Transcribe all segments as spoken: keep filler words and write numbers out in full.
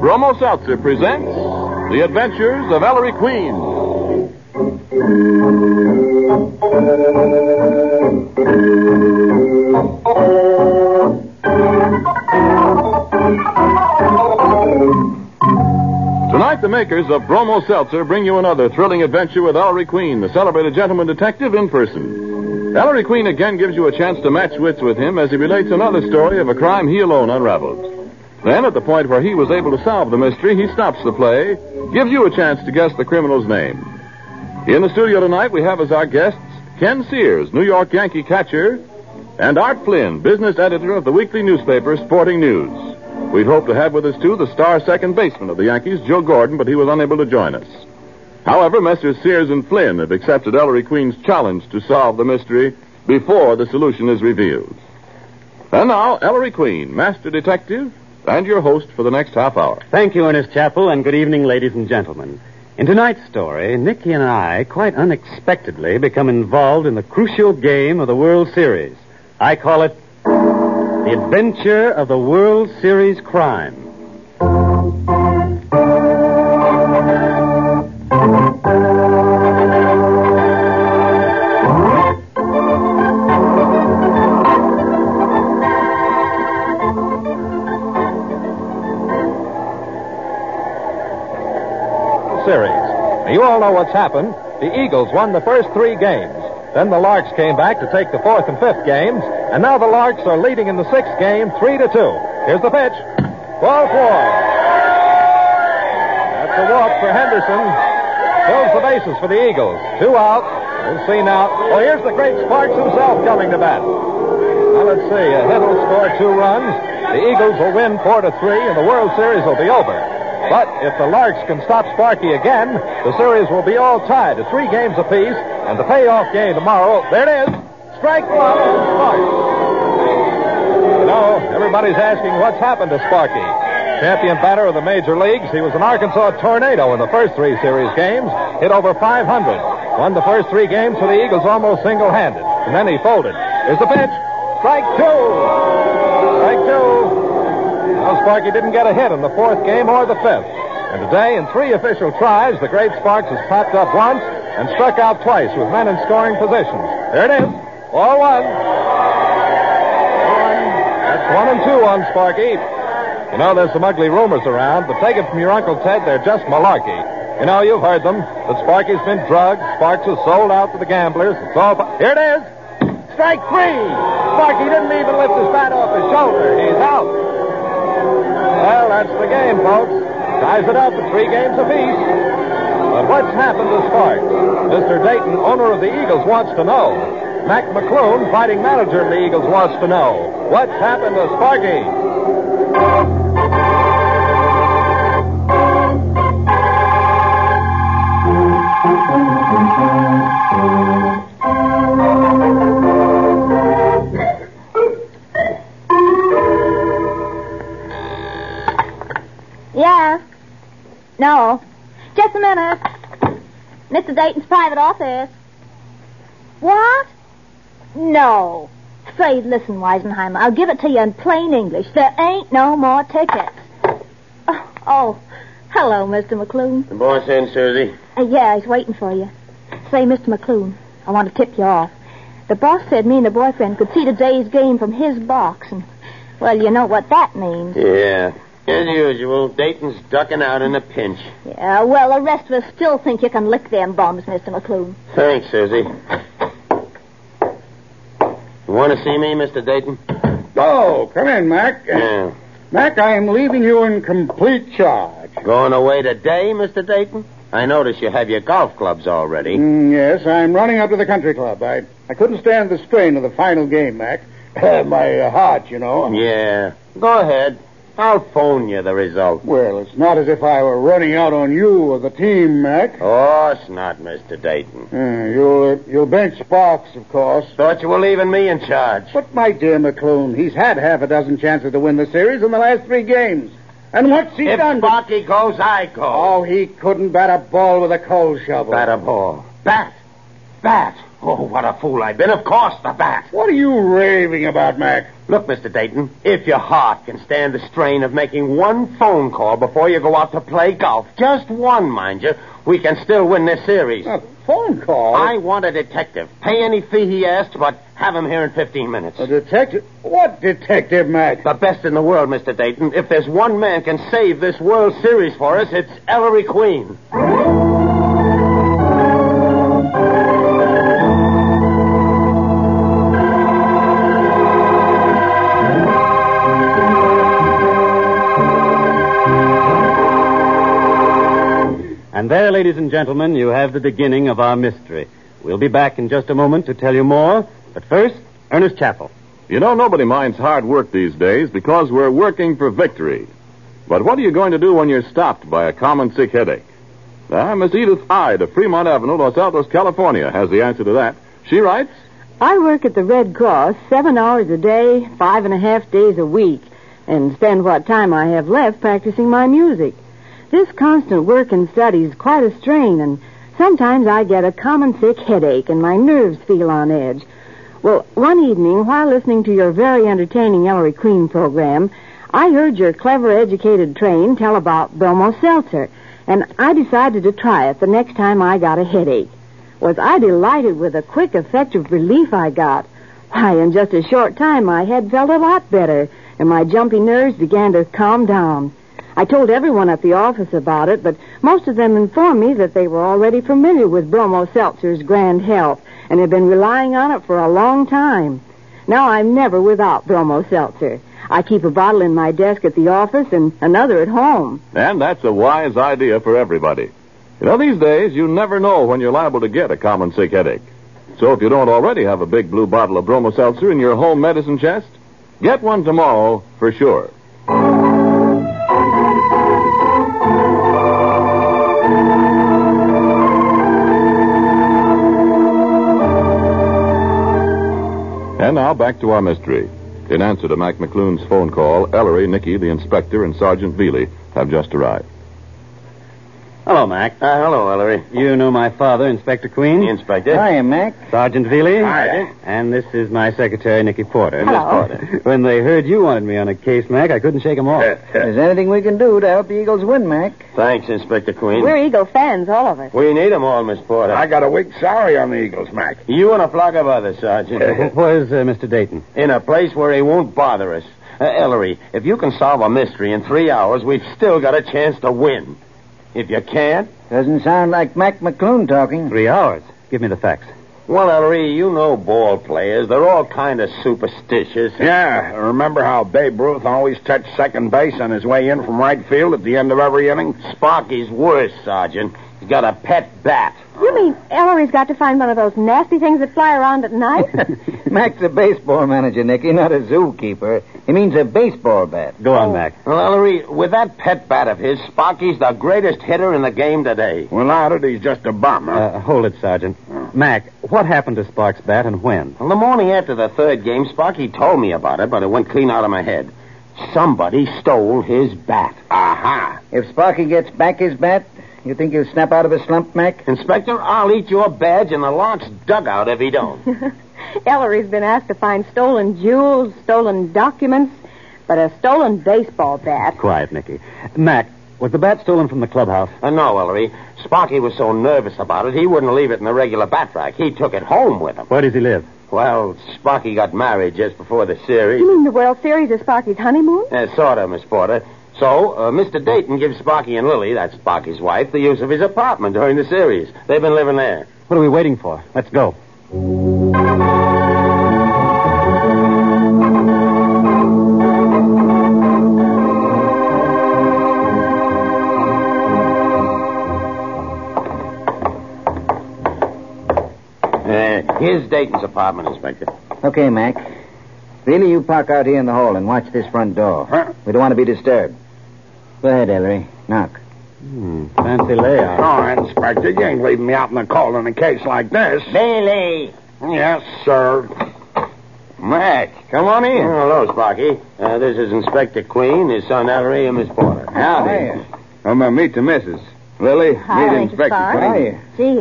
Bromo Seltzer presents The Adventures of Ellery Queen. Tonight, the makers of Bromo Seltzer bring you another thrilling adventure with Ellery Queen, the celebrated gentleman detective, in person. Ellery Queen again gives you a chance to match wits with him as he relates another story of a crime he alone unraveled. Then, at the point where he was able to solve the mystery, he stops the play, gives you a chance to guess the criminal's name. In the studio tonight, we have as our guests Ken Sears, New York Yankee catcher, and Art Flynn, business editor of the weekly newspaper Sporting News. We'd hoped to have with us, too, the star second baseman of the Yankees, Joe Gordon, but he was unable to join us. However, Messrs. Sears and Flynn have accepted Ellery Queen's challenge to solve the mystery before the solution is revealed. And now, Ellery Queen, master detective, and your host for the next half hour. Thank you, Ernest Chappell, and good evening, ladies and gentlemen. In tonight's story, Nicky and I, quite unexpectedly, become involved in the crucial game of the World Series. I call it The Adventure of the World Series Crime. Series. You all know what's happened. The Eagles won the first three games. Then the Larks came back to take the fourth and fifth games, and now the Larks are leading in the sixth game, three to two. Here's the pitch. Ball four. That's a walk for Henderson. Fills the bases for the Eagles. Two out. We'll see now. Oh, here's the great Sparks himself coming to bat. Now let's see. A hit will score two runs. The Eagles will win four to three, and the World Series will be over. But if the Larks can stop Sparky again, the series will be all tied at three games apiece, and the payoff game tomorrow, there it is, strike one, Sparks. You know, everybody's asking what's happened to Sparky. Champion batter of the major leagues, he was an Arkansas tornado in the first three series games, hit over five hundred, won the first three games for the Eagles almost single-handed, and then he folded. Here's the pitch, strike two, strike two. Now, Sparky didn't get a hit in the fourth game or the fifth. And today, in three official tries, the great Sparks has popped up once and struck out twice with men in scoring positions. There it is. All one. One. That's one and two on Sparky. You know, there's some ugly rumors around, but take it from your Uncle Ted, they're just malarkey. You know, you've heard them. That Sparky's been drugged, Sparks was sold out to the gamblers. It's all... Here it is. Strike three. Sparky didn't even lift his bat off his shoulder. He's out. Well, that's the game, folks. Ties it up at three games apiece. But what's happened to Sparks? Mister Dayton, owner of the Eagles, wants to know. Mac McClune, fighting manager of the Eagles, wants to know. What's happened to Sparky? Yes. No. Just a minute. Mister Dayton's private office. What? No. Say, listen, Weisenheimer, I'll give it to you in plain English. There ain't no more tickets. Oh, oh. Hello, Mister McClune. The boss in, Susie? Uh, yeah, he's waiting for you. Say, Mister McClune, I want to tip you off. The boss said me and the boyfriend could see today's game from his box, and, well, you know what that means. Yeah. As usual, Dayton's ducking out in a pinch. Yeah, well, the rest of us still think you can lick them bums, Mister McClune. Thanks, Susie. You want to see me, Mister Dayton? Oh, come in, Mac. Yeah. Mac, I am leaving you in complete charge. Going away today, Mister Dayton? I notice you have your golf clubs already. Mm, yes, I'm running up to the country club. I, I couldn't stand the strain of the final game, Mac. My uh, heart, you know. Yeah. Go ahead. I'll phone you the result. Well, it's not as if I were running out on you or the team, Mac. Of course not, Mister Dayton. Uh, you'll, uh, you'll bench Sparks, of course. Thought you were leaving me in charge. But, my dear McClune, he's had half a dozen chances to win the series in the last three games. And what's he if done? If Sparky goes, I go. Oh, he couldn't bat a ball with a coal shovel. Bat a ball. Bat. Bat. Oh, what a fool I've been. Of course, the bat. What are you raving about, Mac? Look, Mister Dayton, if your heart can stand the strain of making one phone call before you go out to play golf, just one, mind you, we can still win this series. A phone call? I want a detective. Pay any fee he asks, but have him here in fifteen minutes. A detective? What detective, Mac? The best in the world, Mister Dayton. If there's one man can save this World Series for us, it's Ellery Queen. And there, ladies and gentlemen, you have the beginning of our mystery. We'll be back in just a moment to tell you more. But first, Ernest Chappell. You know, nobody minds hard work these days because we're working for victory. But what are you going to do when you're stopped by a common sick headache? Ah, Miss Edith Hyde of Fremont Avenue, Los Altos, California, has the answer to that. She writes, I work at the Red Cross seven hours a day, five and a half days a week, and spend what time I have left practicing my music. This constant work and study is quite a strain, and sometimes I get a common sick headache and my nerves feel on edge. Well, one evening, while listening to your very entertaining Ellery Queen program, I heard your clever, educated train tell about Bromo Seltzer, and I decided to try it the next time I got a headache. Was I delighted with the quick, effective relief I got. Why, in just a short time, my head felt a lot better, and my jumpy nerves began to calm down. I told everyone at the office about it, but most of them informed me that they were already familiar with Bromo Seltzer's grand health and had been relying on it for a long time. Now I'm never without Bromo Seltzer. I keep a bottle in my desk at the office and another at home. and that's a wise idea for everybody. You know, these days, you never know when you're liable to get a common sick headache. So if you don't already have a big blue bottle of Bromo Seltzer in your home medicine chest, get one tomorrow for sure. And now back to our mystery. In answer to Mac McClune's phone call, Ellery, Nicky, the inspector, and Sergeant Veely have just arrived. Hello, Mac. Uh, hello, Ellery. You know my father, Inspector Queen. The inspector. Hiya, Mac. Sergeant Veely. Hi. And this is my secretary, Nicky Porter. Hello. Miss Porter. When they heard you wanted me on a case, Mac, I couldn't shake them off. Is there anything we can do to help the Eagles win, Mac? Thanks, Inspector Queen. We're Eagle fans, all of us. We need them all, Miss Porter. I got a week's salary on the Eagles, Mac. You and a flock of others, Sergeant. Where's uh, Mister Dayton? In a place where he won't bother us. Uh, Ellery, if you can solve a mystery in three hours, we've still got a chance to win. If you can't... Doesn't sound like Mac McClune talking. Three hours. Give me the facts. Well, Ellery, you know ball players. They're all kind of superstitious. Yeah, remember how Babe Ruth always touched second base on his way in from right field at the end of every inning? Sparky's worse, Sergeant. He's got a pet bat. You mean Ellery's got to find one of those nasty things that fly around at night? Mac's a baseball manager, Nicky, not a zookeeper. He means a baseball bat. Go on, Mac. Well, Ellery, with that pet bat of his, Sparky's the greatest hitter in the game today. Without it, he's just a bum, huh? Uh, hold it, Sergeant. Mac, what happened to Spark's bat and when? Well, the morning after the third game, Sparky told me about it, but it went clean out of my head. Somebody stole his bat. Aha. If Sparky gets back his bat, you think he'll snap out of a slump, Mac? Inspector, I'll eat your badge in the Lark's dugout if he don't. Ellery's been asked to find stolen jewels, stolen documents, but a stolen baseball bat. Quiet, Nicky. Mac, was the bat stolen from the clubhouse? Uh, no, Ellery. Sparky was so nervous about it, he wouldn't leave it in the regular bat rack. He took it home with him. Where does he live? Well, Sparky got married just before the series. You mean the World Series is Sparky's honeymoon? Uh, sort of, Miss Porter. So, uh, Mister Dayton gives Sparky and Lily, that's Sparky's wife, the use of his apartment during the series. They've been living there. What are we waiting for? Let's go. Uh, here's Dayton's apartment, Inspector. Okay, Mac. Really, you park out here in the hall and watch this front door. Huh? We don't want to be disturbed. Go ahead, Ellery. Knock. Hmm, fancy layout. Oh, Inspector, you ain't leaving me out in the cold in a case like this. Bailey! Yes, sir. Mac, come on in. Oh, hello, Sparky. Uh, this is Inspector Queen, his son Ellery, and Miss Porter. Howdy. I'm going to meet the missus. Lily, Hi, meet Inspector Spark. Queen. Hiya. Gee, it's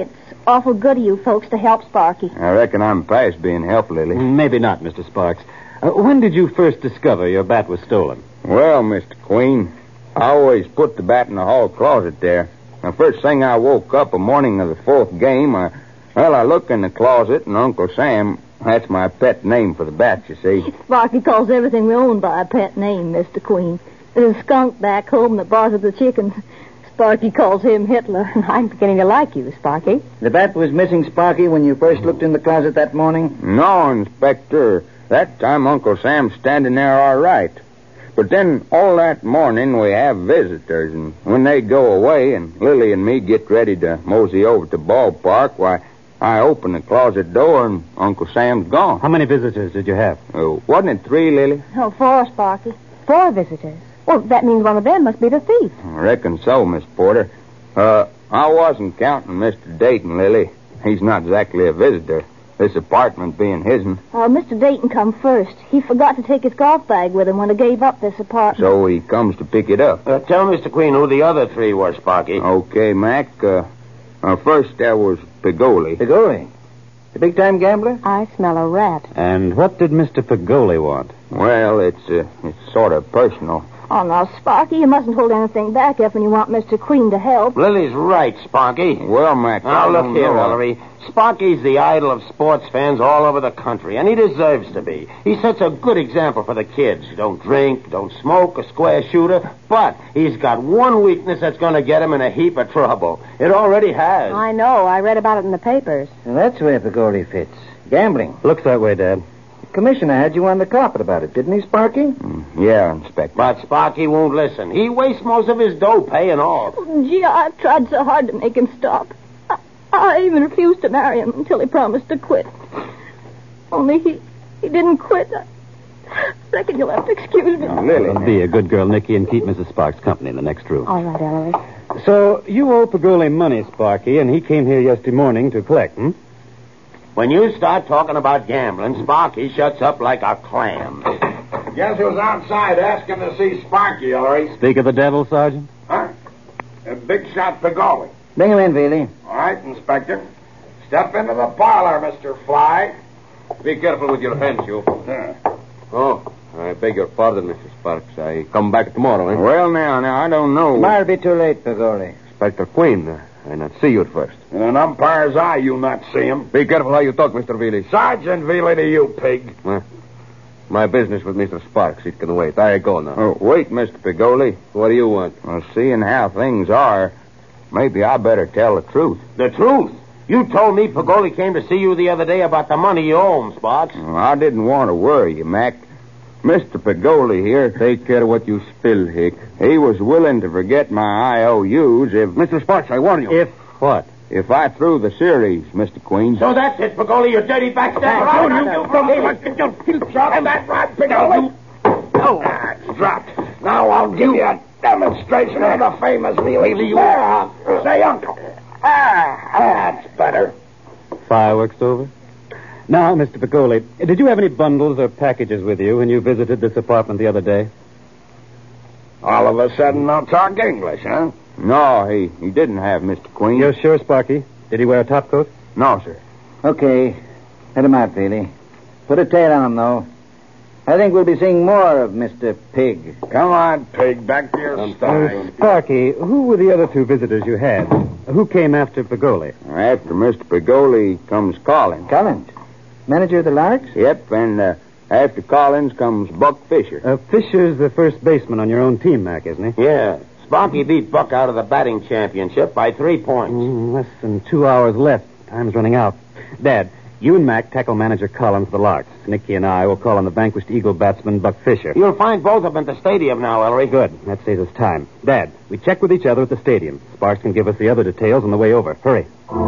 awful good of you folks to help Sparky. I reckon I'm past being helped, Lily. Maybe not, Mister Sparks. Uh, when did you first discover your bat was stolen? Well, Mister Queen, I always put the bat in the hall closet there. The first thing I woke up the morning of the fourth game, I, well, I looked in the closet, and Uncle Sam, that's my pet name for the bat, you see. Sparky calls everything we own by a pet name, Mister Queen. There's a skunk back home that bothers the chickens. Sparky calls him Hitler. I'm beginning to like you, Sparky. The bat was missing, Sparky, when you first looked in the closet that morning? No, Inspector. That time Uncle Sam's standing there all right. But then all that morning we have visitors, and when they go away and Lily and me get ready to mosey over to the ballpark, why, I open the closet door and Uncle Sam's gone. How many visitors did you have? Uh, wasn't it three, Lily? Oh, four, Sparky. Four visitors. Well, that means one of them must be the thief. I reckon so, Miss Porter. Uh, I wasn't counting Mister Dayton, Lily. He's not exactly a visitor, this apartment being his'n. Oh, Mister Dayton come first. He forgot to take his golf bag with him when he gave up this apartment. So he comes to pick it up. Uh, tell Mister Queen who the other three were, Sparky. Okay, Mac. Uh, uh, first there was Pagoli. Pagoli? The big-time gambler? I smell a rat. And what did Mister Pagoli want? Well, it's uh, it's sort of personal. Oh, now, Sparky, you mustn't hold anything back if you want Mister Queen to help. Lily's right, Sparky. Well, Mac, Now, I look don't here, know. Ellery. Sparky's the idol of sports fans all over the country, and he deserves to be. He sets a good example for the kids. Don't drink, don't smoke, a square shooter, but he's got one weakness that's going to get him in a heap of trouble. It already has. I know. I read about it in the papers. Well, that's where Pagoli fits. Gambling. Looks that way, Dad. The commissioner had you on the carpet about it, didn't he, Sparky? Mm, yeah, Inspector. But Sparky won't listen. He wastes most of his dough paying off. Oh, gee, I've tried so hard to make him stop. I, I even refused to marry him until he promised to quit. Only he, he didn't quit. I reckon you'll have to excuse me. Now, Lily. Well, be a good girl, Nicky, and keep Missus Sparks company in the next room. All right, Ellery. So, you owe Pagoli money, Sparky, and he came here yesterday morning to collect, hmm? When you start talking about gambling, Sparky shuts up like a clam. Guess who's outside asking to see Sparky, Ellery? Speak of the devil, Sergeant. Huh? A big shot Pagoli. Bring him in, Veely. All right, Inspector. Step into the parlor, Mister Fly. Be careful with your hands, you. Yeah. Oh, I beg your pardon, Mister Sparks. I come back tomorrow, eh? Well, now, now, I don't know. Tomorrow'll be too late, Pagoli. Inspector Queen, uh, I not see you at first. In an umpire's eye, you'll not see him. Be careful how you talk, Mister Veely. Sergeant Veely to you, pig. Well, my business with Mister Sparks, it can wait. I go now. Oh, wait, Mister Pagoli. What do you want? Well, seeing how things are, maybe I better tell the truth. The truth? You told me Pagoli came to see you the other day about the money you owe him, Sparks. Well, I didn't want to worry you, Mac. Mister Pagoli here, take care of what you spill, Hick. He was willing to forget my I O Us if... Mister Sparks, I warn you. If what? If I threw the series, Mister Queen. So that's it, Pagoli, you dirty backstabber. Don't I'll you have from you the Drop that right, Pagoli. Oh, ah, it's dropped. Now I'll give you a demonstration of the famous Veely. There, say uncle. Ah, that's better. Fireworks over? Now, Mister Pagoli, did you have any bundles or packages with you when you visited this apartment the other day? All of a sudden, they'll talk English, huh? No, he, he didn't have, Mister Queen. You're sure, Sparky? Did he wear a topcoat? No, sir. Okay. Let him out, Veely. Put a tail on him, though. I think we'll be seeing more of Mister Pig. Come on, pig. Back to your style. Sparky, who were the other two visitors you had? Who came after Pagoli? After Mister Pagoli comes Collins. Collins? Manager of the Larks? Yep, and uh, after Collins comes Buck Fisher. Uh, Fisher's the first baseman on your own team, Mac, isn't he? Yeah. Sparky beat Buck out of the batting championship by three points. Mm, less than two hours left. Time's running out. Dad, you and Mac tackle manager Collins of the Larks. Nicky and I will call on the vanquished Eagle batsman Buck Fisher. You'll find both of them at the stadium now, Ellery. Good. That saves us time. Dad, we check with each other at the stadium. Sparks can give us the other details on the way over. Hurry.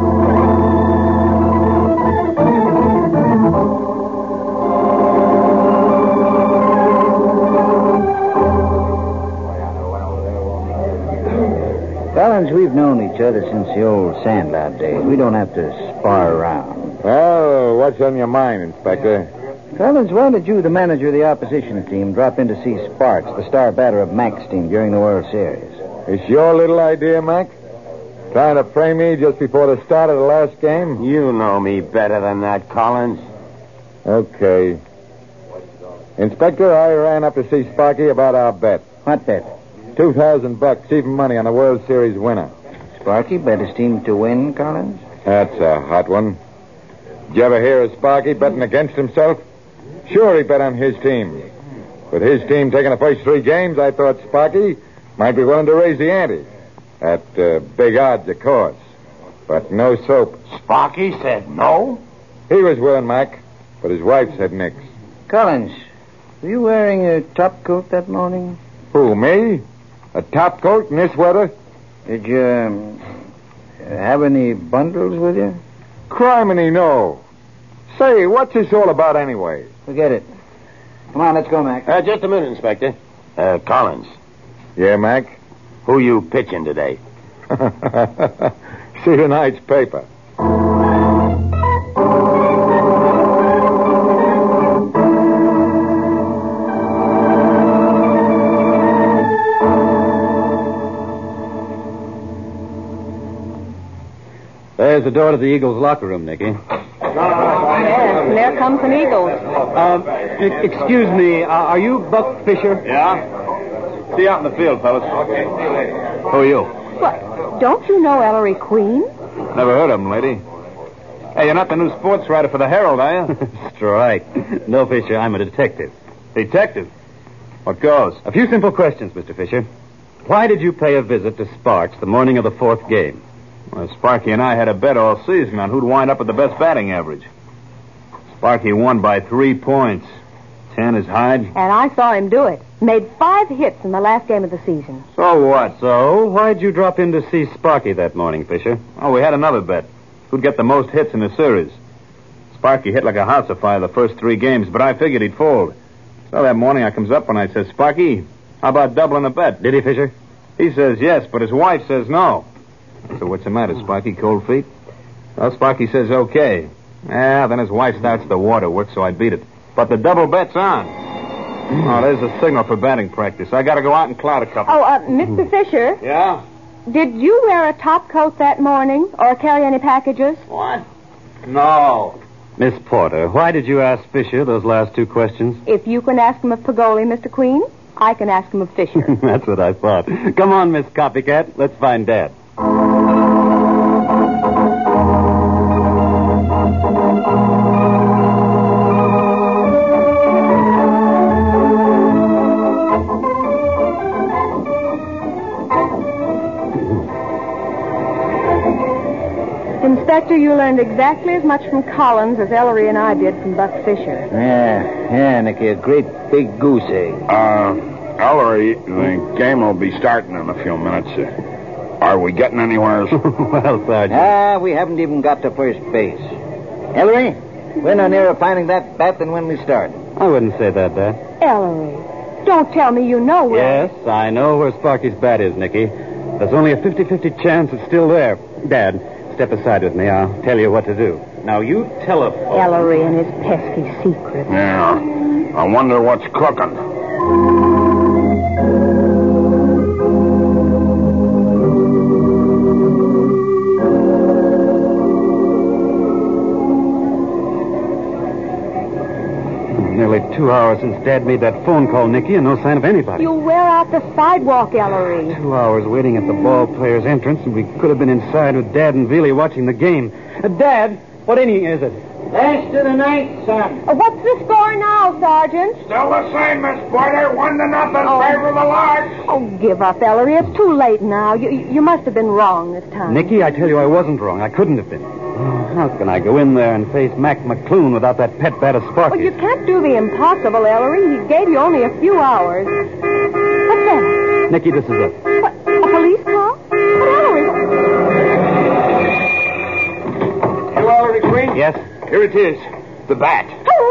Collins, we've known each other since the old Sandlot days. We don't have to spar around. Well, what's on your mind, Inspector? Collins, why did you, the manager of the opposition team, drop in to see Sparks, the star batter of Mac's team, during the World Series? It's your little idea, Mac? Trying to frame me just before the start of the last game? You know me better than that, Collins. Okay. Inspector, I ran up to see Sparky about our bet. What bet? Two thousand bucks, even money on the World Series winner. Sparky bet his team to win, Collins? That's a hot one. Did you ever hear of Sparky betting against himself? Sure, he bet on his team. With his team taking the first three games, I thought Sparky might be willing to raise the ante. At uh, big odds, of course. But no soap. Sparky said no? He was willing, Mac, but his wife said nix. Collins, were you wearing a top coat that morning? Who, me? A top coat in this weather? Did you um, have any bundles with you? Criminy, no. Say, what's this all about anyway? Forget it. Come on, let's go, Mac. Uh, just a minute, Inspector. Uh, Collins. Yeah, Mac? Who you pitching today? See tonight's paper. There's the door to the Eagles' locker room, Nicky. Yes, and there comes an Eagles. Um, e- excuse me, uh, are you Buck Fisher? Yeah? See you out in the field, fellas. Okay. Who are you? What? Don't you know Ellery Queen? Never heard of him, lady. Hey, you're not the new sports writer for the Herald, are you? Strike. No, Fisher, I'm a detective. Detective? What goes? A few simple questions, Mister Fisher. Why did you pay a visit to Sparks the morning of the fourth game? Well, Sparky and I had a bet all season on who'd wind up with the best batting average. Sparky won by three points. Ten is Hyde. And I saw him do it. Made five hits in the last game of the season. So what? So, why'd you drop in to see Sparky that morning, Fisher? Oh, we had another bet. Who'd get the most hits in the series? Sparky hit like a house afire the first three games, but I figured he'd fold. So that morning I comes up and I says, Sparky, how about doubling the bet? Did he, Fisher? He says yes, but his wife says no. So what's the matter, Sparky? Cold feet? Well, Sparky says okay. Yeah, then his wife starts the waterworks, so I beat it. But the double bet's on. Oh, there's a signal for batting practice. I gotta go out and cloud a couple. Oh, uh, Mister Fisher, Yeah? did you wear a top coat that morning or carry any packages? What? No. Miss Porter, why did you ask Fisher those last two questions? If you can ask him of Pagoli, Mister Queen, I can ask him of Fisher. That's what I thought. Come on, Miss Copycat. Let's find Dad. Inspector, you learned exactly as much from Collins as Ellery and I did from Buck Fisher. Yeah, yeah, Nicky, a great big goose egg. Uh, Ellery, the game will be starting in a few minutes. Uh, are we getting anywhere? Well, Sergeant. Ah, we haven't even got to first base. Ellery, we're no nearer finding that bat than when we started. I wouldn't say that, Dad. Ellery, don't tell me you know where... Yes, I know where Sparky's bat is, Nicky. There's only a fifty-fifty chance it's still there. Dad, step aside with me. I'll tell you what to do. Now, you telephone. Ellery and his pesky secret. Yeah. I wonder what's cooking. Nearly two hours since Dad made that phone call, Nicky, and no sign of anybody. You wear out the sidewalk, Ellery. Two hours waiting at the ball player's entrance, and we could have been inside with Dad and Veely watching the game. Uh, Dad, what inning is it? Last of the ninth, son. Uh, what's the score now, Sergeant? Still the same, Miss Porter. One to nothing. Oh. Favor of the Larks. Oh, give up, Ellery. It's too late now. You, you must have been wrong this time. Nicky, I tell you I wasn't wrong. I couldn't have been. Oh, how can I go in there and face Mac McClune without that pet bat of Sparky? Well, you can't do the impossible, Ellery. He gave you only a few hours. What's that? Nicky, this is it. What, a police car? But Ellery... You Ellery Queen? Yes? Here it is. The bat.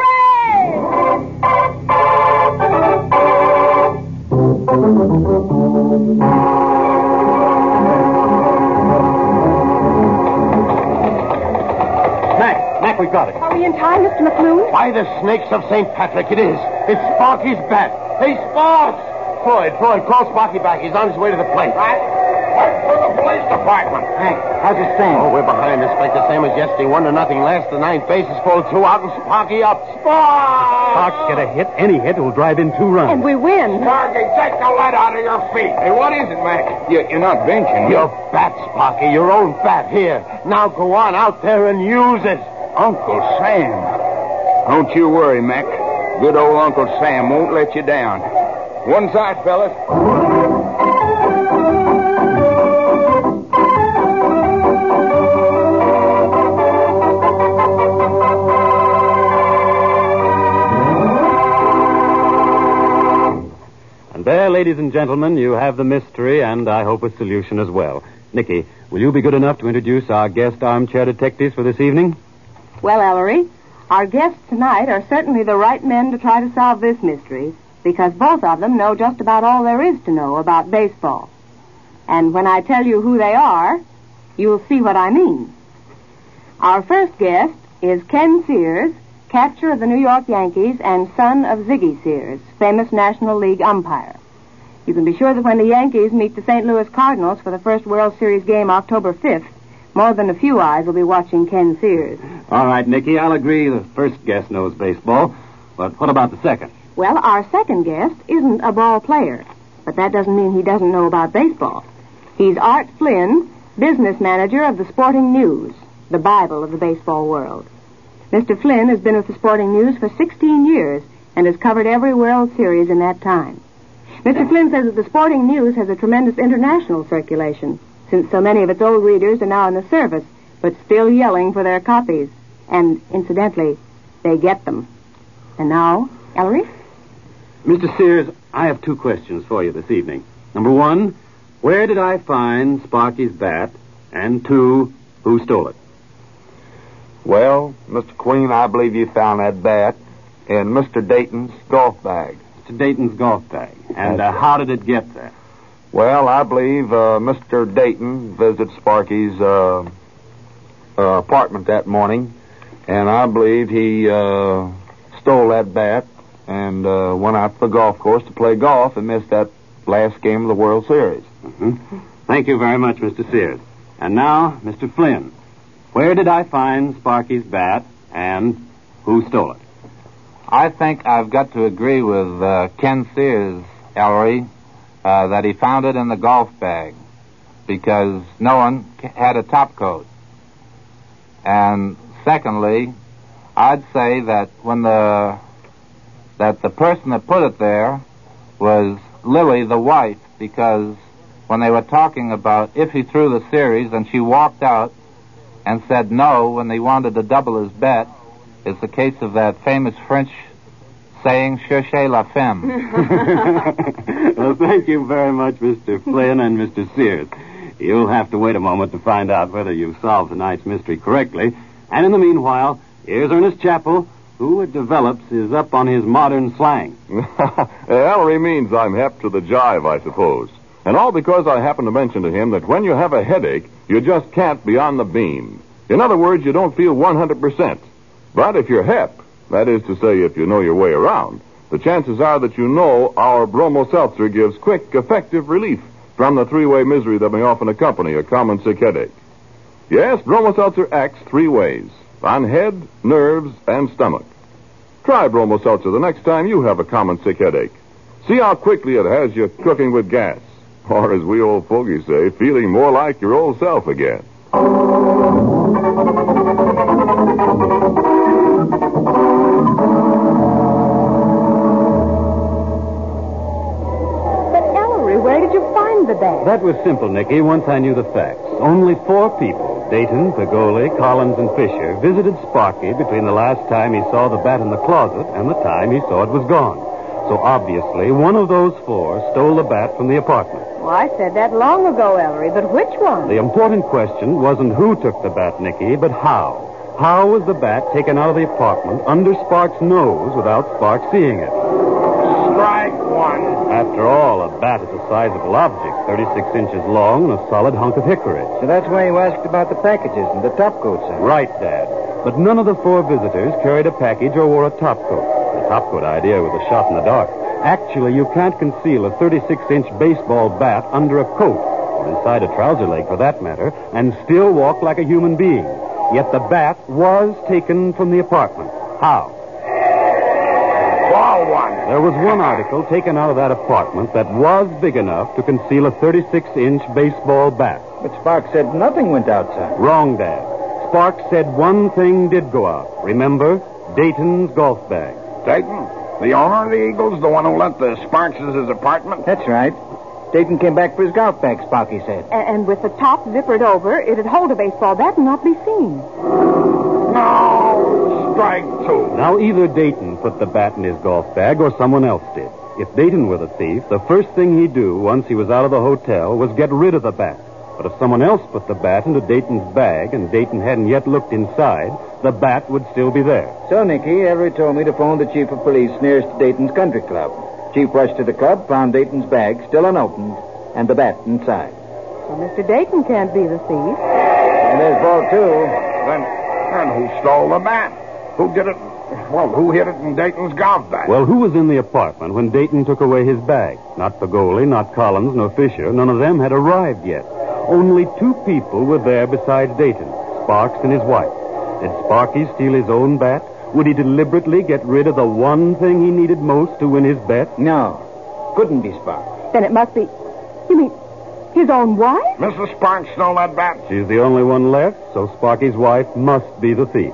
Mac, Mac, we've got it. Are we in time, Mister McClune? By the snakes of Saint Patrick, it is. It's Sparky's bat. Hey, Sparks! Floyd, Floyd, call Sparky back. He's on his way to the plate. What? To the police department. Hank, how's it stand? Oh, we're behind, Inspector. Same as yesterday. One to nothing last. The ninth base is full. Two out and Sparky up. Spark! Sparks get a hit. Any hit will drive in two runs. And we win. Sparky, take the lead out of your feet. Hey, what is it, Mac? You, you're not benching. Your bat, Sparky. Your own bat. Here. Now go on out there and use it. Uncle Sam. Don't you worry, Mac. Good old Uncle Sam won't let you down. One side, fellas. And there, ladies and gentlemen, you have the mystery and I hope a solution as well. Nicky, will you be good enough to introduce our guest armchair detectives for this evening? Well, Ellery, our guests tonight are certainly the right men to try to solve this mystery, because both of them know just about all there is to know about baseball. And when I tell you who they are, you'll see what I mean. Our first guest is Ken Sears, catcher of the New York Yankees and son of Ziggy Sears, famous National League umpire. You can be sure that when the Yankees meet the Saint Louis Cardinals for the first World Series game October fifth, more than a few eyes will be watching Ken Sears. All right, Nicky, I'll agree the first guest knows baseball. But what about the second? Well, our second guest isn't a ball player, but that doesn't mean he doesn't know about baseball. He's Art Flynn, business manager of the Sporting News, the Bible of the baseball world. Mister Flynn has been with the Sporting News for sixteen years and has covered every World Series in that time. Mister Flynn says that the Sporting News has a tremendous international circulation, since so many of its old readers are now in the service, but still yelling for their copies. And, incidentally, they get them. And now, Ellery? Mister Sears, I have two questions for you this evening. Number one, where did I find Sparky's bat? And two, who stole it? Well, Mister Queen, I believe you found that bat in Mister Dayton's golf bag. Mister Dayton's golf bag. And uh, how did it get there? Well, I believe uh, Mister Dayton visited Sparky's uh, uh, apartment that morning, and I believe he uh, stole that bat and uh, went out to the golf course to play golf and missed that last game of the World Series. Mm-hmm. Thank you very much, Mister Sears. And now, Mister Flynn, where did I find Sparky's bat and who stole it? I think I've got to agree with uh, Ken Sears, Ellery, uh, that he found it in the golf bag because no one had a top coat. And secondly, I'd say that when the that the person that put it there was Lily, the wife, because when they were talking about if he threw the series and she walked out and said no when they wanted to double his bet, it's the case of that famous French saying, cherchez la femme. Well, thank you very much, Mister Flynn and Mister Sears. You'll have to wait a moment to find out whether you've solved tonight's mystery correctly. And in the meanwhile, here's Ernest Chappell, who, it develops, is up on his modern slang. Ellery means I'm hep to the jive, I suppose. And all because I happened to mention to him that when you have a headache, you just can't be on the beam. In other words, you don't feel one hundred percent. But if you're hep, that is to say, if you know your way around, the chances are that you know our Bromo Seltzer gives quick, effective relief from the three-way misery that may often accompany a common sick headache. Yes, Bromo Seltzer acts three ways, on head, nerves, and stomach. Try Bromo Seltzer the next time you have a common sick headache. See how quickly it has you cooking with gas. Or, as we old fogies say, feeling more like your old self again. Where did you find the bag? That was simple, Nicky, once I knew the facts. Only four people, Dayton, Pagoli, Collins, and Fisher, visited Sparky between the last time he saw the bat in the closet and the time he saw it was gone. So obviously, one of those four stole the bat from the apartment. Well, I said that long ago, Ellery, but which one? The important question wasn't who took the bat, Nicky, but how. How was the bat taken out of the apartment under Spark's nose without Spark seeing it? Strike one. After all, a bat is a sizable object, thirty-six inches long and a solid hunk of hickory. So that's why you asked about the packages and the top coats, huh? Right, Dad. But none of the four visitors carried a package or wore a top coat. The top coat idea was a shot in the dark. Actually, you can't conceal a thirty-six inch baseball bat under a coat. or inside a trouser leg for that matter, and still walk like a human being. Yet the bat was taken from the apartment. How? Ball one. There was one article taken out of that apartment that was big enough to conceal a thirty-six inch baseball bat. But Sparks said nothing went out, sir. Wrong, Dad. Sparks said one thing did go out. Remember? Dayton's golf bag. Dayton? The owner of the Eagles? The one who lent the Sparks' his apartment? That's right. Dayton came back for his golf bag, Sparky said. And, and with the top zippered over, it'd hold a baseball bat and not be seen. No! Strike two. Now, either Dayton put the bat in his golf bag or someone else did. If Dayton were the thief, the first thing he'd do once he was out of the hotel was get rid of the bat. But if someone else put the bat into Dayton's bag and Dayton hadn't yet looked inside, the bat would still be there. So, Nicky, Ellery told me to phone the chief of police nearest to Dayton's country club. Chief rushed to the club, found Dayton's bag still unopened, and the bat inside. So Mister Dayton can't be the thief. And there's ball two. Then, then who stole the bat? Who did it? Well, who hid it in Dayton's golf bag? Well, who was in the apartment when Dayton took away his bag? Not the goalie, not Collins, nor Fisher. None of them had arrived yet. Only two people were there besides Dayton, Sparks and his wife. Did Sparky steal his own bat? Would he deliberately get rid of the one thing he needed most to win his bet? No. Couldn't be Sparks. Then it must be... You mean his own wife? Missus Sparks stole that bat? She's the only one left, so Sparky's wife must be the thief.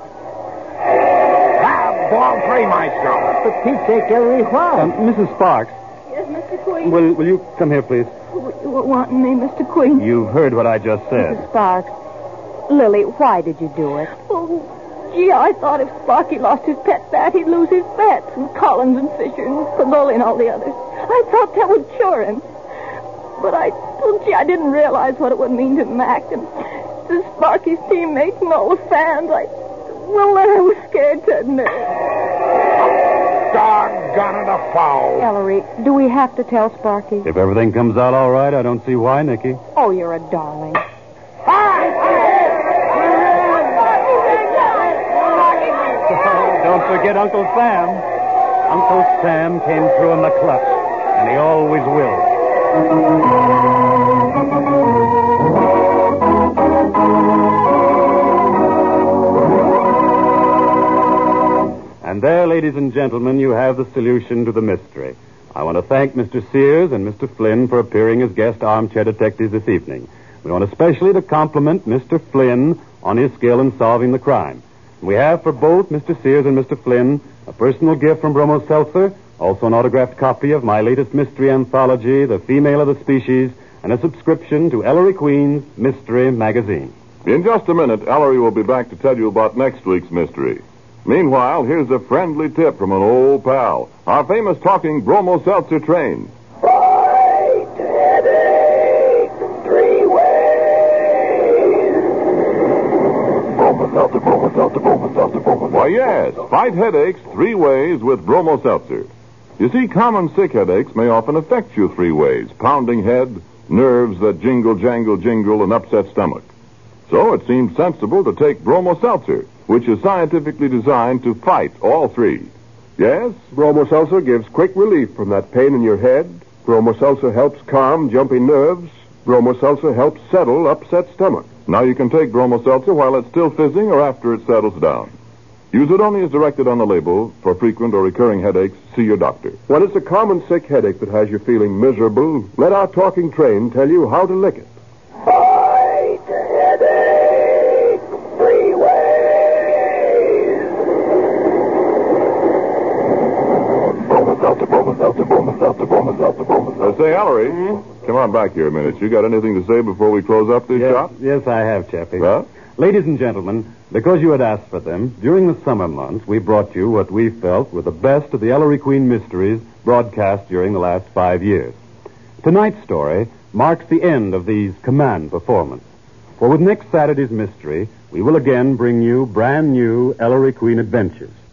Ah, ball three, Maestro. For Pete's sake, Ellery, why? Um, Missus Sparks. Yes, Mister Queen. Will, will you come here, please? You were wanting me, Mister Queen. You've heard what I just said. Missus Sparks. Lily, why did you do it? Oh, gee, I thought if Sparky lost his pet bat, he'd lose his bets, and Collins and Fisher and Pagoli and all the others. I thought that would cure him. But I, well, gee, I didn't realize what it would mean to Mac and to Sparky's teammates and all the fans. I, well, then I was scared to admit it. Doggone it, a foul. Ellery, do we have to tell Sparky? If everything comes out all right, I don't see why, Nicky. Oh, you're a darling. Don't forget Uncle Sam. Uncle Sam came through in the clutch, and he always will. And there, ladies and gentlemen, you have the solution to the mystery. I want to thank Mister Sears and Mister Flynn for appearing as guest armchair detectives this evening. We want especially to compliment Mister Flynn on his skill in solving the crime. We have for both Mister Sears and Mister Flynn a personal gift from Bromo Seltzer, also an autographed copy of my latest mystery anthology, The Female of the Species, and a subscription to Ellery Queen's Mystery Magazine. In just a minute, Ellery will be back to tell you about next week's mystery. Meanwhile, here's a friendly tip from an old pal, our famous talking Bromo Seltzer train. Fight headache three ways. Bromo Seltzer, Bromo Seltzer, Bromo Seltzer, Bromo Seltzer. Why, yes, fight headaches three ways with Bromo Seltzer. You see, common sick headaches may often affect you three ways: pounding head, nerves that jingle, jangle, jingle, and upset stomach. So it seems sensible to take Bromo Seltzer, which is scientifically designed to fight all three. Yes, Bromo Seltzer gives quick relief from that pain in your head. Bromo Seltzer helps calm jumpy nerves. Bromo Seltzer helps settle upset stomach. Now you can take Bromo Seltzer while it's still fizzing or after it settles down. Use it only as directed on the label. For frequent or recurring headaches, see your doctor. When it's a common sick headache that has you feeling miserable, let our talking train tell you how to lick it. Fight headache three ways. Bromo Seltzer, Bromo Seltzer, Bromo Seltzer, Bromo Seltzer, Bromo Uh, Seltzer. say, Ellery, come on back here a minute. You got anything to say before we close up this Yes, shop? yes, I have, Chappie. Well? Ladies and gentlemen, because you had asked for them, during the summer months, we brought you what we felt were the best of the Ellery Queen mysteries broadcast during the last five years. Tonight's story marks the end of these command performances. For with next Saturday's mystery, we will again bring you brand new Ellery Queen adventures.